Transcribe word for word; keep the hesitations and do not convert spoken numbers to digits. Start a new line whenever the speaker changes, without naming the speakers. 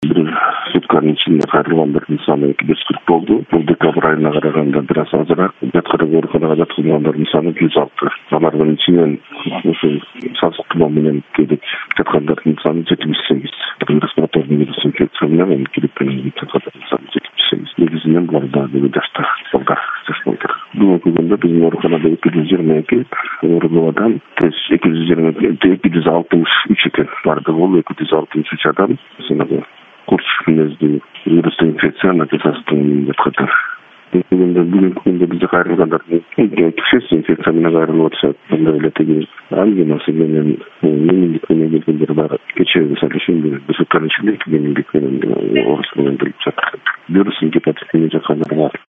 бир сутканын ичинде кайрылгандардын саны эки жүз кырк болду. Бул декабрь айына караганда бир аз азыраак. Жаткырып ооруканага жаткызылгандардын саны жүз алты. Алардын ичинен ушу сасыктуу менен келип жаткандардын саны жетимиш сегиз. Респираторный вирус инфекция менен келип жаткандардын саны жетимиш сегиз. Негизинен буларда жашта балдар жашмайдыр. Бүгүнкү күндө биздин ооруканада эки жүз жыйырма эки оорукан адам, эки жүз жыйырма эки жүз алтымыш үч экен. Бардыгы бул эки жүз алтымыш үч адам. Сенага курч мүнөздүү вирустук инфекция натыйжасынан жаткандар. Бүгүнкү күндө бизде кайрылгандардын киши инфекция менен кайрылып атышат. Анда эле тиги ангинасы менен менингит менен келгендер бар. Кечээ мисалы үчүн бир сутканын ичинде менингит менен оорус менен келип жатат. Вирус гепатит менен жаткандар бар.